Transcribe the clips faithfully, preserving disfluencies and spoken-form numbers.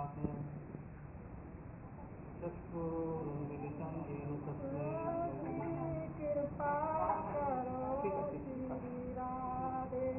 चक्षुरुन्मिलितं येन तस्मै कृपा करो श्री राधे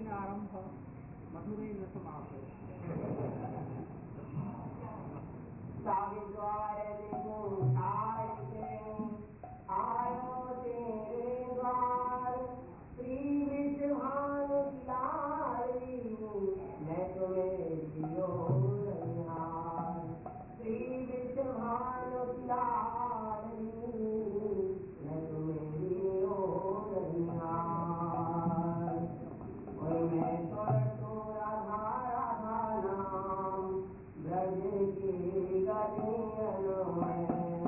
में आरंभ मधुरै न समाप्त। द्वार आयो तेरे द्वार श्री विषभानु लारी मैं तुम्हें दियो रनिहार श्री विषभानु लारी मैं तुम्हें दियो रनिहार और मैं तो राधा राधा नाम ब्रज की गलियन में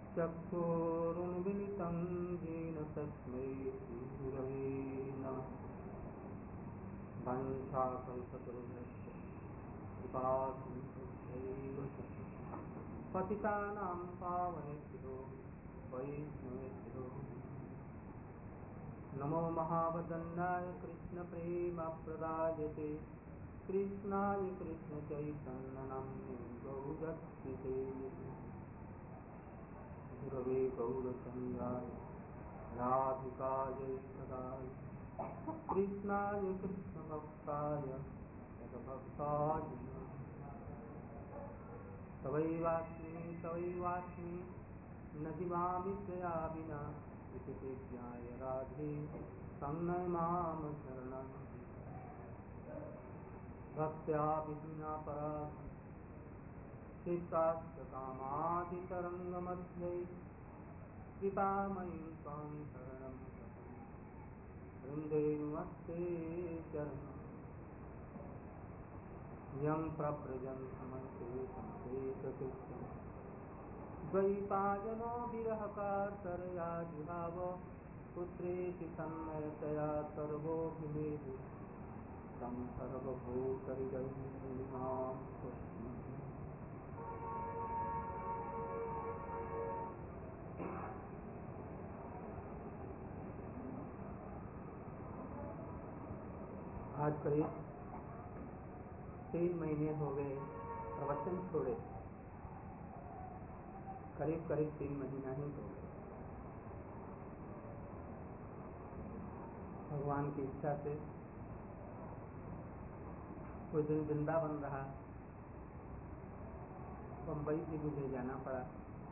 चक्षुरुन्मिलितं येन तस्मै श्रीगुरवे नमः। वाञ्छाकल्पतरुभ्यश्च कृपासिन्धुभ्यैव च पतितानां पावनेभ्यो वैष्णवेभ्यो नमो महावदन्याय कृष्णप्रेमप्रदायते कृष्णाय कृष्णचैतन्यनाम्ने गौरक्षिते गुरवे गौरचन्द्राय राधिकायै सदाय कृष्णाय कृष्णभक्ताय तद्भक्ताय तवैवास्मि तवैवास्मि न जीवामि त्वया विना इति ते ज्ञाय राधे संनय मां शरणं भक्त्या विहीना पराधि चित्ताश्च कामादितरङ्गमध्ये कृपामयीं त्वां शरणं वृन्दे नमस्ते चरणं यं प्रव्रजन्तमन्ते संसेतकृत्यं द्वैपायनो विरहकातरया जुहाव पुत्रेति तन्मयतया सर्वोऽभिनेदु तं सर्वभूतहृदयं स्वस्ति। आज करीब तीन महीने हो गए प्रवचन छोड़े, करीब करीब तीन महीना ही हो गए। भगवान की इच्छा से कुछ दिन वृंदावन रहा, बम्बई भी मुझे जाना पड़ा।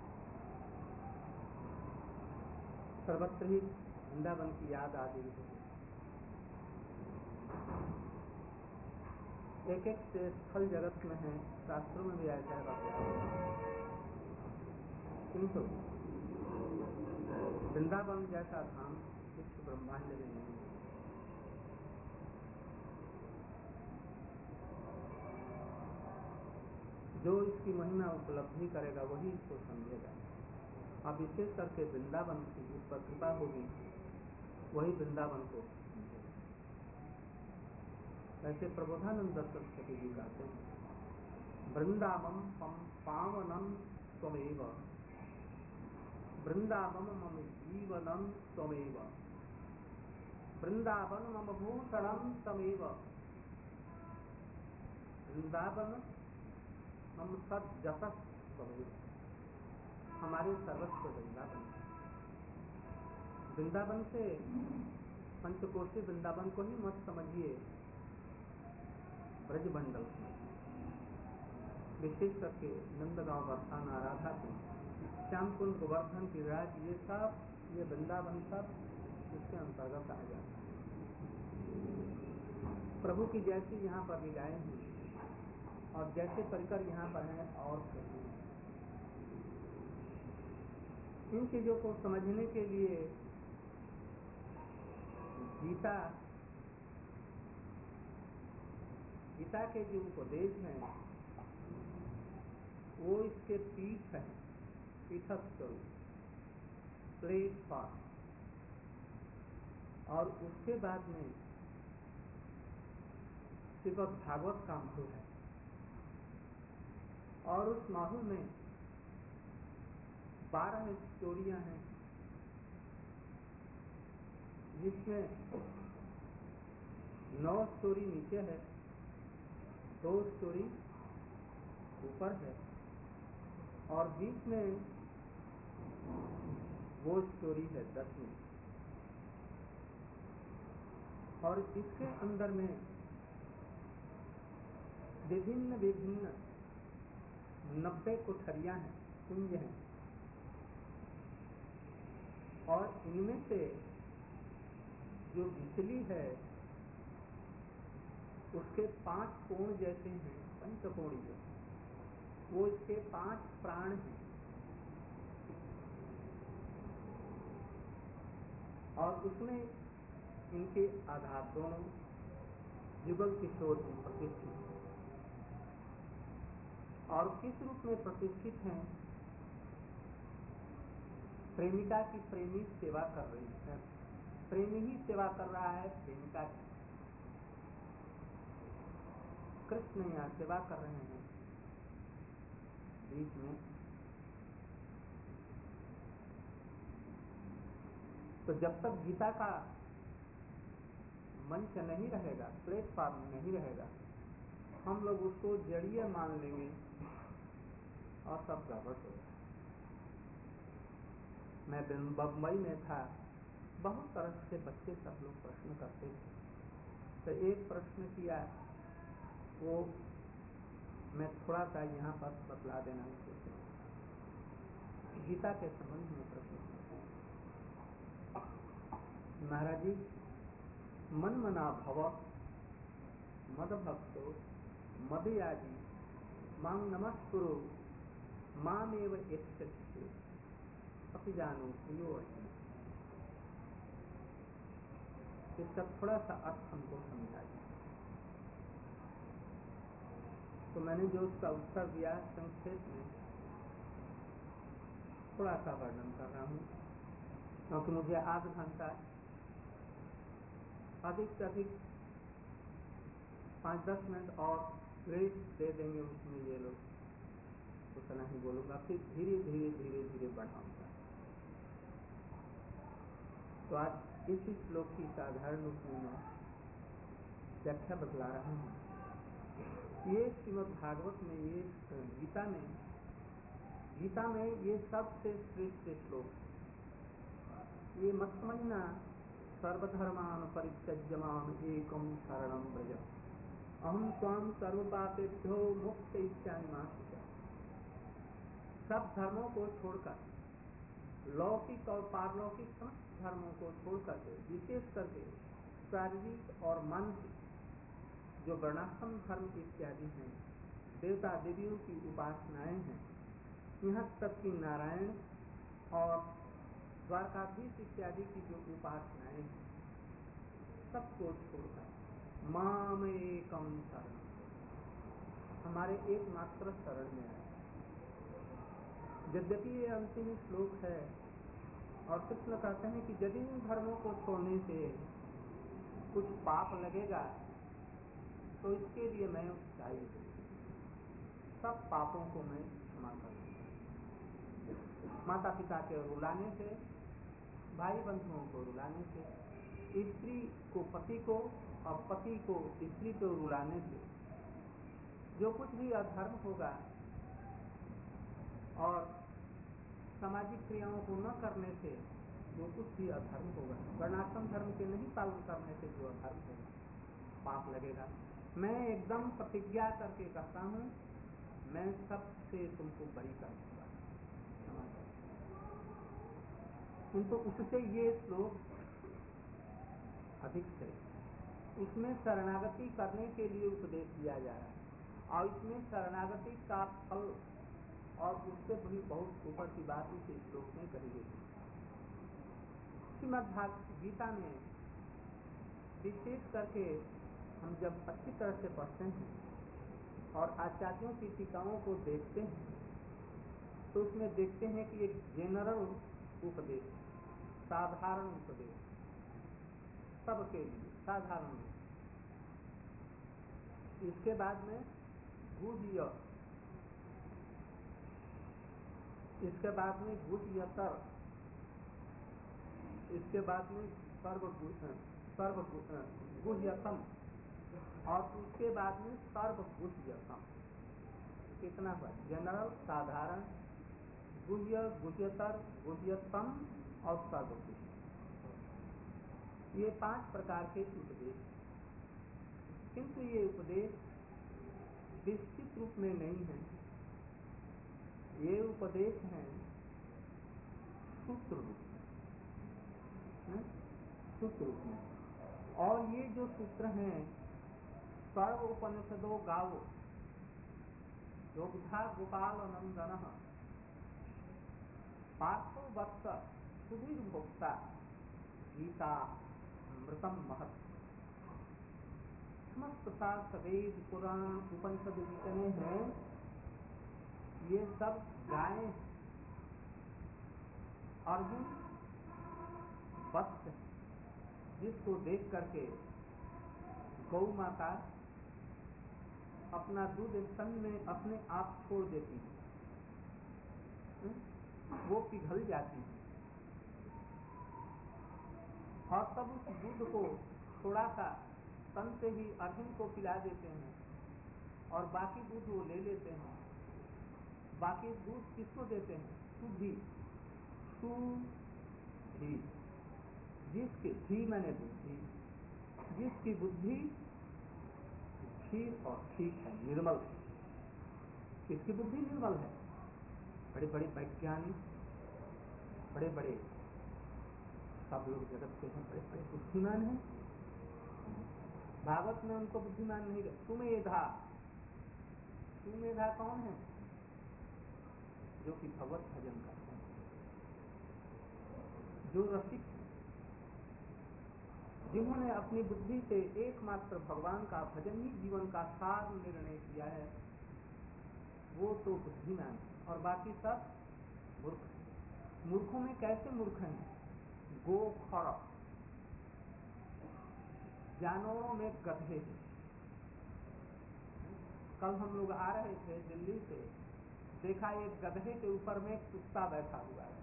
सर्वत्र ही वृंदावन की याद आ गई है। एक एक स्थल जगत में है, शास्त्रों में भी ऐसा है, किंतु वृंदावन जैसा धाम विश्व ब्रह्मांड में नहीं है। जो इसकी महिमा उपलब्धि करेगा वही इसको समझेगा। अब विशेष करके वृंदावन की जिस पर कृपा होगी वही वृंदावन को समझेगा। ऐसे प्रबोधानंद सरस्वती जी कहते हैं, वृंदावन पावनम त्वमेव, वृंदावन मम जीवनम त्वमेव, वृंदावन मम भूषणम त्वमेव, वृंदावन मम सज्जतः त्वमेव। हमारे सर्वस्व वृंदावन। वृंदावन से पंचकोशी वृंदावन को ही मत समझिए, ब्रजमंडल विशेष करके नंदगांव, बरसाना, राधाकुंड, श्यामकुंड, गोवर्धन, गिरिराज, ये सब ये वृंदावन सब इसके अंतर्गत आ जाता है। प्रभु की जैसी यहाँ पर लीलाएं हुई और जैसे परिकर यहाँ पर हैं और कहीं। इन चीजों को समझने के लिए गीता गीता के जो उपदेश हैं वो इसके पीठ है, पीठस्थल, प्लेटफॉर्म। और उसके बाद में श्रीमद् भागवत का महल है और उस महल में बारह स्टोरियां हैं, जिसमें नौ स्टोरी नीचे है, दो स्टोरी ऊपर है और बीच में वो स्टोरी है दसवीं। और इसके अंदर में विभिन्न विभिन्न नब्बे कोठरियां हैं, कुंज हैं। और इनमें से जो बिजली है उसके पांच कोण जैसे हैं, पंचकोणीय, वो इसके पांच प्राण हैं। और उसमें इनके आधार दोनों युगल किशोर में प्रतिष्ठित हैं। और किस रूप में प्रतिष्ठित हैं प्रेमिका की प्रेमी सेवा कर रही है, प्रेमी ही सेवा कर रहा है प्रेमिका की। कृष्ण यहाँ सेवा कर रहे हैं बीच में। तो जब तक गीता का मंच नहीं रहेगा, प्लेटफॉर्म नहीं रहेगा, हम लोग उसको जड़ीय मान लेंगे और सब गड़बड़ हो जाएगा। मैं बम्बई में था, बहुत तरह से बच्चे सब लोग प्रश्न करते थे। तो एक प्रश्न किया, वो मैं थोड़ा सा यहाँ पर बतला देना चाहता हूँ। गीता के संबंध में प्रश्न किया, महाराज जी, मन मना भव मद भक्तो मदयाजी मां नमस्कुरु मामेव यच्छति अपि जानो प्रियो अस्मि। इसका थोड़ा सा अर्थ हमको समझाइए। तो मैंने जो उसका उत्तर दिया संक्षेप में थोड़ा सा वर्णन कर रहा हूँ, क्योंकि मुझे आध घंटा, अधिक से अधिक पाँच दस मिनट और रेस्ट दे देंगे उसमें ये लोग, उतना ही बोलूँगा, फिर धीरे धीरे धीरे धीरे बढ़ाऊंगा। तो आज इस श्लोक की साधारण रूप में मैं व्याख्या बतला रहा हूँ। ये श्रीमद् भागवत में, ये गीता में गीता में ये सबसे श्रेष्ठ श्लोक। ये मत समझना, सर्वधर्मान परित्यज्य माम एकम शरणम व्रज अहम त्वाम सर्वपापेभ्यो मोक्षयिष्यामि मा शुचः। सब धर्मों को छोड़कर, लौकिक और पारलौकिक समस्त धर्मों को छोड़कर के, विशेष करके शारीरिक और मानसिक जो वर्णाश्रम धर्म इत्यादि हैं, देवता देवियों की उपासनाएं हैं, यहाँ तक कि नारायण और द्वारकाधीश इत्यादि की जो उपासनाएं हैं, सबको छोड़कर माम एकम शरण, हमारे एकमात्र शरण में है। यद्यपि ये अंतिम श्लोक है और कृष्ण कहते हैं कि यदि इन धर्मों को छोड़ने से कुछ पाप लगेगा तो इसके लिए मैं दायी हूँ, सब पापों को मैं क्षमा कर दूंगा। माता पिता के रुलाने से, भाई बंधुओं को रुलाने से, स्त्री को पति को और पति को स्त्री को रुलाने से जो कुछ भी अधर्म होगा और सामाजिक क्रियाओं को न करने से जो कुछ भी अधर्म होगा, वर्णाश्रम धर्म के नहीं पालन करने से जो अधर्म होगा, पाप लगेगा। मैं एकदम प्रतिज्ञा करके कहता हूँ, मैं सबसे तुमको बरी कर दूंगा, क्षमा कर। किंतु उससे ये श्लोक अधिक से, इसमें शरणागति करने के लिए उपदेश दिया जा रहा है और इसमें शरणागति का फल और उससे भी बहुत ऊपर की बात इस श्लोक में कही गई। श्रीमद् भागवत गीता में विशेष करके हम जब अच्छी तरह से पढ़ते हैं और आचार्यों की टीकाओं को देखते हैं तो उसमें देखते हैं कि एक जेनरल उपदेश, साधारण उपदेश, सबके लिए साधारण। इसके बाद में गुह्य, इसके बाद में गुह्यतर, इसके बाद में सर्व सर्व गुह्यतम और उसके बाद में सर्व गुह्यतम। कितना हुआ? जनरल, साधारण, गुह्य, गुह्यतर, गुह्यतम और सर्वगुह्य। ये पांच प्रकार के उपदेश, किंतु ये उपदेश विस्तृत रूप में नहीं है। ये उपदेश हैं सूत्र रूप में, सूत्र रूप में। और ये जो सूत्र हैं, सर्व उपनिषदो गावो योगधा गोपाल नंदन पार्थो वत्स सुधीर भोक्ता गीता अमृतम महत्। समस्त शास्त्र, वेद, पुराण, उपनिषद जितने हैं ये सब गायें हैं अर्जुन वत्स जिसको देख करके गौ माता अपना दूध स्तन में अपने आप छोड़ देती है, वो पिघल जाती है और तब उस दूध को थोड़ा सा स्तन से ही अर्जुन को पिला देते हैं और बाकी दूध वो ले लेते हैं। बाकी दूध किसको देते हैं? सुधी, सुधी, जिसकी धी मैंने बुद्धि, जिसकी बुद्धि स्थिर और ठीक है, निर्मल है। किसकी बुद्धि निर्मल है? बड़े बड़े वैज्ञानिक, बड़े बड़े सब लोग जगत के हैं, बड़े बड़े बुद्धिमान हैं। भागवत में उनको बुद्धिमान नहीं कहते। सुमेधा, सुमेधा कौन है? जो कि भगवत भजन करते हैं, जो रसिक, जिन्होंने अपनी बुद्धि से एकमात्र भगवान का भजन ही जीवन का सार निर्णय किया है, वो तो बुद्धिमान है। और बाकी सब मूर्ख। मूर्खों में कैसे मूर्ख हैं? गोखर, जानवरों में गधे। कल हम लोग आ रहे थे दिल्ली से, देखा एक गधे के ऊपर में कुत्ता बैठा हुआ है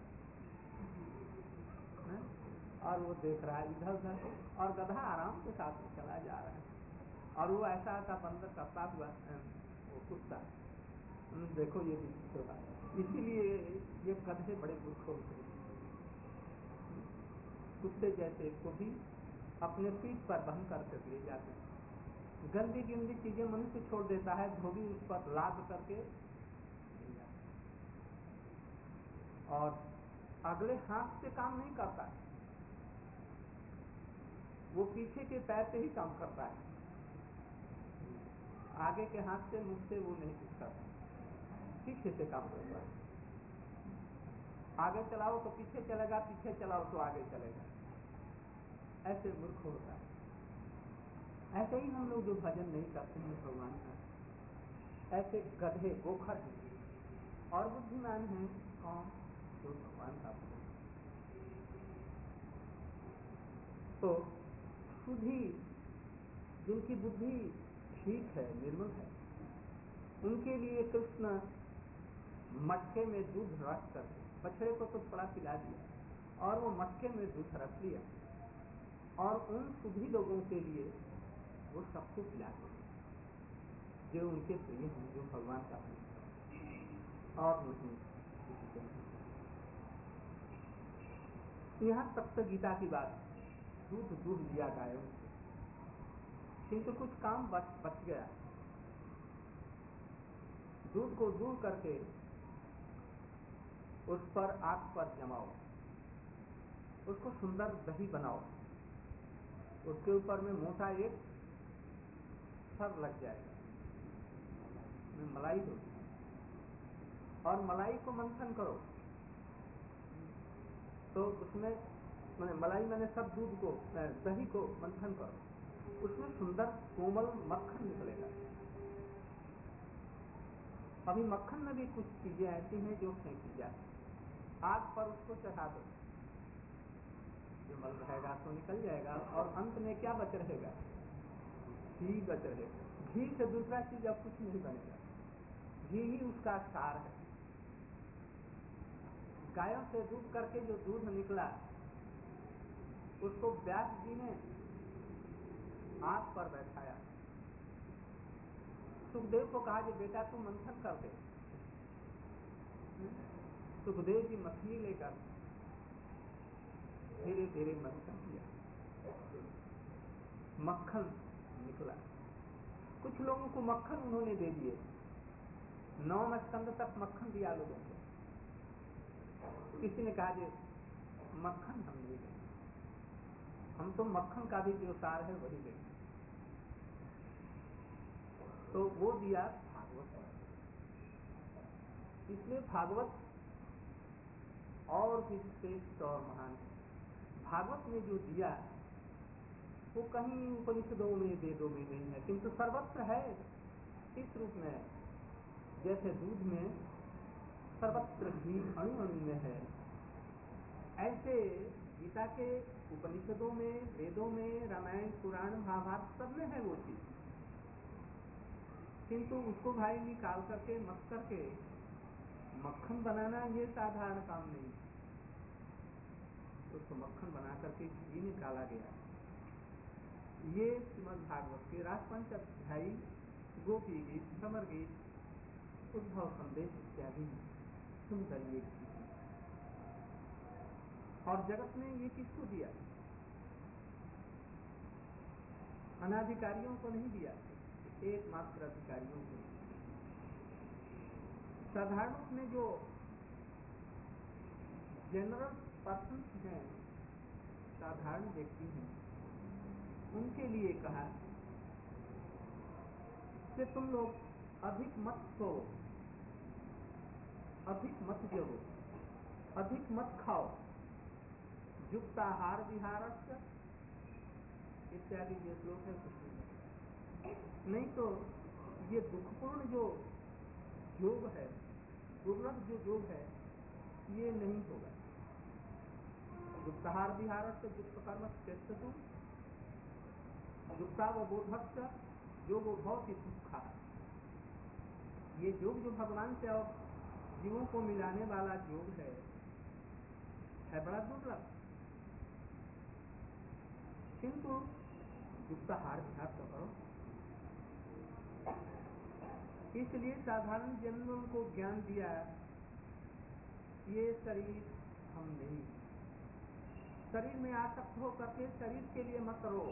और वो देख रहा है इधर उधर, और गधा आराम के साथ में चला जा रहा है और वो ऐसा ऐसा बंदर करता हुआ वो कुत्ता, देखो ये भी होगा। इसीलिए ये गधे बड़े मूर्ख होते हैं। कुत्ते जैसे को भी अपने पीठ पर बंध करके ले जाते हैं। गंदी गंदी चीजें मनुष्य छोड़ देता है, धोबी उस पर लाद करके ले जाता है और अगले हाथ से काम नहीं करता है, वो पीछे के पैर से ही काम करता है, आगे के हाथ से मुख से वो नहीं कुछ करता, पीछे से काम करता है। आगे चलाओ तो पीछे चलेगा, पीछे चलाओ तो आगे चलेगा। ऐसे मूर्ख होता है। ऐसे ही हम लोग जो भजन नहीं करते हैं भगवान का, ऐसे गधे गोखर हैं। और बुद्धिमान हैं कौन? जो भगवान का भजन। तो सुधी, जिनकी बुद्धि ठीक है, निर्मल है, उनके लिए कृष्ण मटके में दूध रख कर, बछड़े को तो थोड़ा पिला दिया और वो मटके में दूध रख लिया और उन सुधी लोगों के लिए वो सबको पिलाते हैं जो उनके प्रिय हैं, जो भगवान का प्रिय और नहीं किसी को नहीं। यहाँ तक तो गीता की बात, दूध दूध दिया गायों से, किंतु कुछ काम बच बच गया। दूध को दूर करके उस पर आग पर जमाओ, उसको सुंदर दही बनाओ, उसके ऊपर में मोटा एक सर लग जाएगा, मलाई दो और मलाई को मंथन करो तो उसमें मैंने मलाई मैंने सब दूध को दही को मंथन करो, उसमें सुंदर कोमल मक्खन निकलेगा। अभी मक्खन में भी कुछ चीजें ऐसी हैं जो फेंकी जाती, आग पर उसको चढ़ा दो, जो मल रहेगा तो निकल जाएगा और अंत में क्या बच रहेगा? घी बच रहेगा। घी से दूसरा चीज अब कुछ नहीं बनेगा, घी ही उसका सार है। गायों से दूध करके जो दूध निकला उसको व्यास जी ने आग पर बैठाया, सुखदेव को कहा कि बेटा तू मंथन कर दे। सुखदेव जी मछली लेकर धीरे धीरे मंथन किया, मक्खन निकला। कुछ लोगों को मक्खन उन्होंने दे दिए, नौ स्कंद तक मक्खन दिया लोगों को। किसी ने कहा कि मक्खन हम नहीं देंगे, हम तो मक्खन का भी जो सार है वही देंगे। तो वो दिया भागवत। इसलिए भागवत और भी श्रेष्ठ और महान है। भागवत ने जो दिया वो कहीं उपनिषदों में वेदों में नहीं है, किंतु सर्वत्र है इस रूप में। जैसे दूध में सर्वत्र घी अणु अणु में है, ऐसे गीता के उपनिषदों में, वेदों में, रामायण, पुराण, महाभारत सब में है वो चीज, किंतु उसको भाई निकाल करके मत करके मक्खन बनाना ये साधारण काम नहीं, तो उसको मक्खन बना करके घी निकाला गया। ये श्रीमद् भागवत के राजपंच अध्यायी, गोपी गीत, समर गीत, उद्धव संदेश इत्यादि सुंदर ये गीत। और जगत ने ये किसको दिया? अनाधिकारियों को नहीं दिया, एकमात्र अधिकारियों को। साधारण में जो जनरल पर्सन हैं, साधारण व्यक्ति हैं, उनके लिए कहा कि तुम लोग अधिक मत सो, अधिक मत जगो, अधिक मत खाओ, युक्ताहार विहारस्य इत्यादि जो श्लोक है कुछ नहीं, तो ये दुखपूर्ण जो योग है, दुर्लभ जो योग है, ये नहीं होगा। युक्ताहार विहारस्य युक्त कर्म त्यजतु युक्तावबोधस्य योगो भवति दुःखः। ये योग जो भगवान से और जीवों को मिलाने वाला योग है, है बड़ा दुर्लभ, किंतु युक्ताहार विहार तो करो। इसलिए साधारण जनों को ज्ञान दिया, ये शरीर हम नहीं, शरीर में आसक्त हो करके शरीर के लिए मत रो।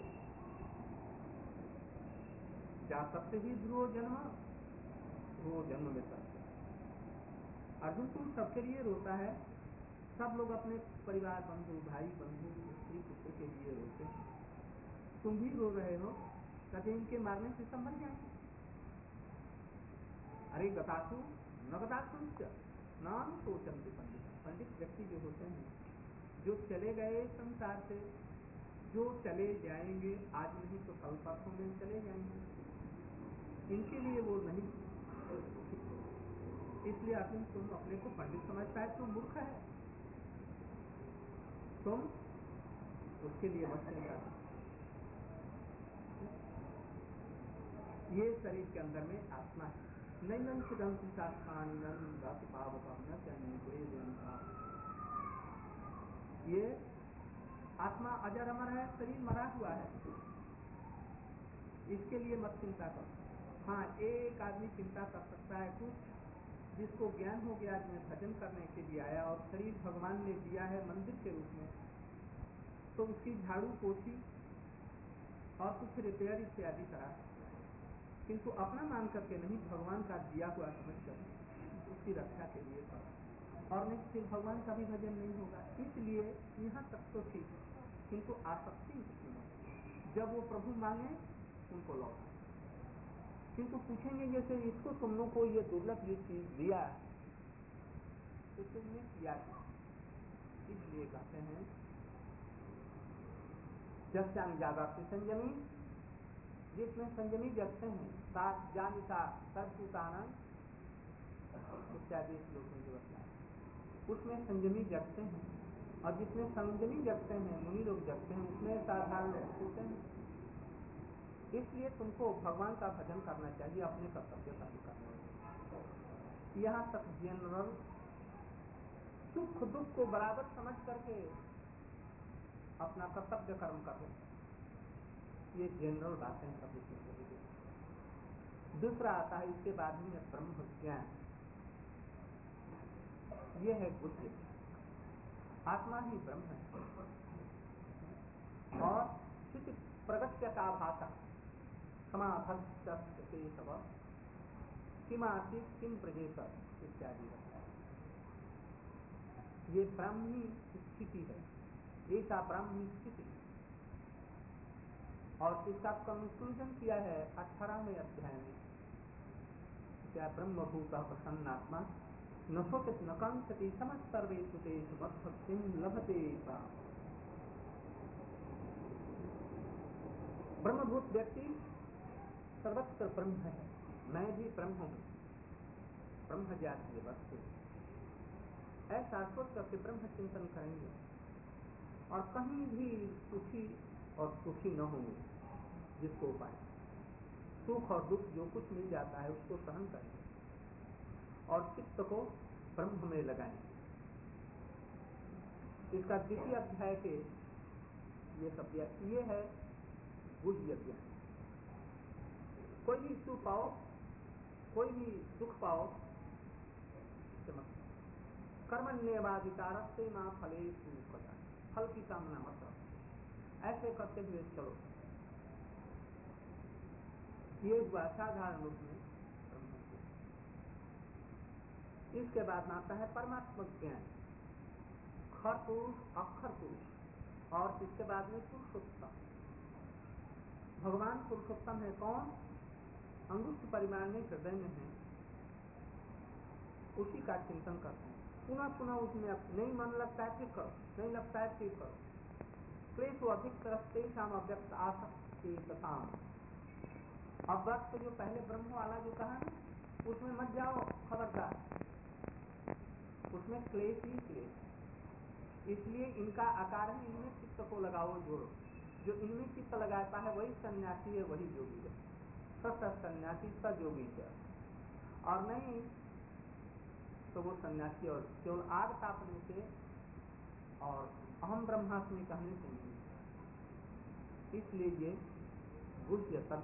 जा सकते ही ध्रुव जन्म, ध्रुव जन्म में सकते। अर्जुन तुम सबके लिए रोता है, सब लोग अपने परिवार, बंधु, भाई बंधु, स्त्री पुत्र के लिए रोते हैं, तुम भी रो रहे हो, कभी इनके मारने से सब मर जाएंगे। अरे गतासु न गतासु नाम सोचंते पंडित। पंडित व्यक्ति जो होते हैं, जो चले गए संसार से, जो चले जाएंगे, आज नहीं तो कल परसों में चले जाएंगे, इनके लिए वो नहीं। इसलिए अर्जुन तुम अपने को पंडित समझता है, तुम मूर्ख है, तुम उसके लिए मत चिंता। ये शरीर के अंदर में आत्मा है। नैनं चिदंति शास्त्राणि नंदाति पावकं न चन्ते जनता। ये आत्मा अजर अमर है, शरीर मरा हुआ है, इसके लिए मत चिंता करो। हाँ, एक आदमी चिंता कर सकता है, कुछ जिसको ज्ञान हो गया, जिन्हें भजन करने के लिए आया और शरीर भगवान ने दिया है मंदिर के रूप में, तो उसकी झाड़ू पोछी और कुछ रिपेयर इत्यादि करा, किंतु अपना मान करके नहीं, भगवान का दिया हुआ समझ कर उसकी रक्षा के लिए करो, और नहीं फिर भगवान का भी भजन नहीं होगा। इसलिए यहाँ तक तो ठीक है, किंतु आसक्ति उसमें, जब वो प्रभु मांगे उनको लौटा, किंतु पूछेंगे जैसे इसको तुम लोग को ये दुर्लभ ये चीज दिया तो तुमने किया, इसलिए कहते हैं जस्याम जागृति संयमी, जिसमें संयमी जगते हैं, सात जानिता सर्वभूतानां इत्यादि श्लोक में जो बताया, उसमें संयमी जगते हैं, और जिसमें संयमी जगते हैं, मुनि लोग जगते हैं, उसमें साधारण लोग होते हैं। इसलिए तुमको भगवान का भजन करना चाहिए, अपने कर्तव्य का भी करना चाहिए। यहाँ तक जनरल सुख दुख को बराबर समझ करके अपना कर्तव्य कर्म कर, ये जनरल बातें हैं कभी कभी। दूसरा आता है इसके बाद ही में ब्रह्म ज्ञान, ये है बुद्धि। आत्मा ही ब्रह्म है, और स्थिति प्रगट्य का भाषा समाधत्ते सब किमासी किम प्रजेत इत्यादि है। ये ब्राह्मी स्थिति है, ऐसा ब्राह्मी स्थिति, और इसका कंक्लूजन किया है अठारहवें अध्याय में, क्या ब्रह्मभूत प्रसन्नात्मा न शोचित न कांक्षति समस्तर्वेषु तेषु मद्भक्तिं लभते। ब्रह्मभूत व्यक्ति सर्वत्र ब्रह्म है, मैं भी ब्रह्म हूँ, ब्रह्म जातीय वस्तु, ऐसा सोच करके ब्रह्म चिंतन करेंगे और कहीं भी सुखी और सुखी न होंगे। जिसको उपाय सुख और दुख जो कुछ मिल जाता है उसको सहन करेंगे और चित्त को ब्रह्म में लगाएंगे। इसका द्वितीय अध्याय के ये सब ये है गुह्य ज्ञान। कोई भी सुख पाओ, कोई भी सुख पाओ, कर्मण्येवाधिकारस्ते मा फलेषु कदाचन, फल की कामना मत रखो। ऐसे करते हुए चलो। ये हुआ साधारण रूप में ब्रह्म ज्ञान। इसके बाद आता है परमात्मा ज्ञान, खर पुरुष अक्षर पुरुष, और इसके बाद में पुरुषोत्तम। भगवान पुरुषोत्तम है कौन? अंगुष्ठ परिमाण में हृदय में है, उसी का चिंतन करते हैं। पुनः पुनः उसमें नहीं मन लगता है फिर करो, नहीं लगता है फिर करो। क्लेश अधिक तरफ शाम अव्यक्त आसक्ति तथा। अब वक्त जो पहले ब्रह्म वाला जो कहा ना, उसमें मत जाओ, खबरदार, उसमें क्लेश ही क्लेश। इसलिए इनका आकार है, इनमें चित्त को लगाओ, जोड़ो। जो इनमें चित्त लगाता है वही सन्यासी है, वही योगी है। सत सन्यासी स योगी है, और नहीं तो वो सन्यासी और केवल आग तापने से और अहम ब्रह्मास्मि कहने से नहीं। इसलिए ये गुह्यतम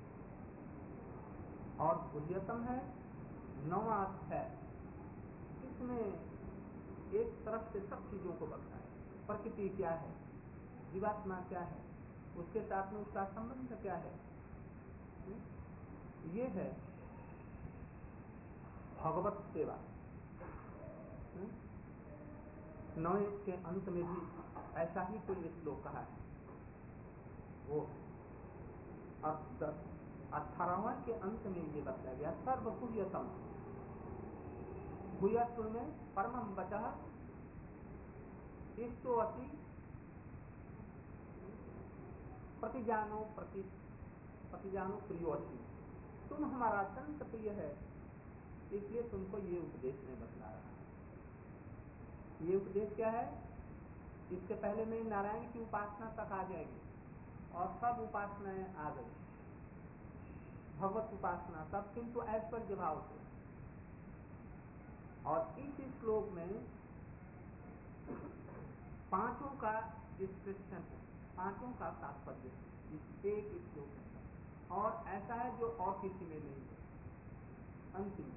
और गुह्यतम है नौवां अध्याय। इसमें एक तरफ से सब चीजों को बताया। प्रकृति क्या है, जीवात्मा क्या है, उसके साथ में उसका संबंध क्या है। ये है भगवत सेवा। नौवे के अंत में भी ऐसा ही कोई श्लोक कहा है। वो अठारहवां के अंत में ये बताया गया सर्व गुह्यतम। गुह्यत्व में परमं वचः इष्टो असि प्रतिजानो प्रति प्रतिजानो प्रियो असि। तुम हमारा अत्यंत प्रिय है, इसलिए तुमको ये उपदेश में बतला रहा है। ये उपदेश क्या है? इसके पहले में नारायण की उपासना तक आ जाएगी और सब उपासनाएं आ गई, भगवत उपासना सब, किंतु ऐश्वर्य भाव से। और इस श्लोक में पांचों का डिस्क्रिप्शन है, पांचों का तात्पर्य इस एक श्लोक में, और ऐसा है जो और किसी में नहीं है। अंतिम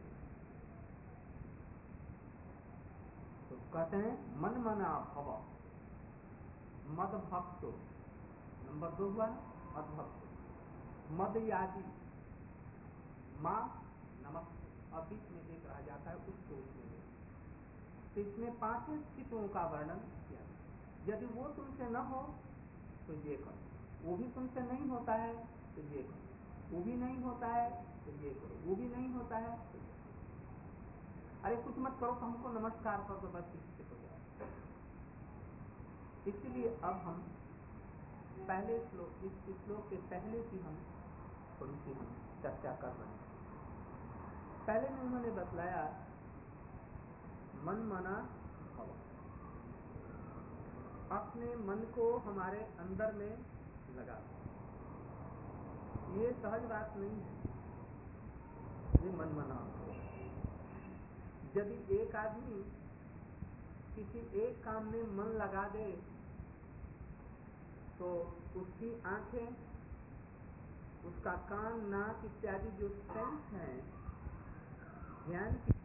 तो कहते हैं मन मना भव मद भक्तो। नंबर दो हुआ मद भक्तो, मद यादी माँ नमस्ते। और बीच में एक रह जाता है, उसको उसमें तो इसमें पांचों स्थितियों का वर्णन किया। यदि वो तुमसे न हो तो ये करो, वो भी तुमसे नहीं होता है तो ये करो, वो भी नहीं होता है तो ये करो, वो भी नहीं होता है तो ये करो। अरे कुछ मत करो तो हमको नमस्कार कर दो, बस इससे हो जाए। इसीलिए अब हम पहले श्लोक, इस श्लोक के पहले की हम थोड़ी सी हम चर्चा कर रहे हैं। पहले में उन्होंने बतलाया मन मना भव, अपने मन को हमारे अंदर में लगा। ये सहज बात नहीं है, ये मन मना भव। यदि एक आदमी किसी एक काम में मन लगा दे तो उसकी आंखें, उसका कान, नाक इत्यादि जो सेंस हैं ध्यान की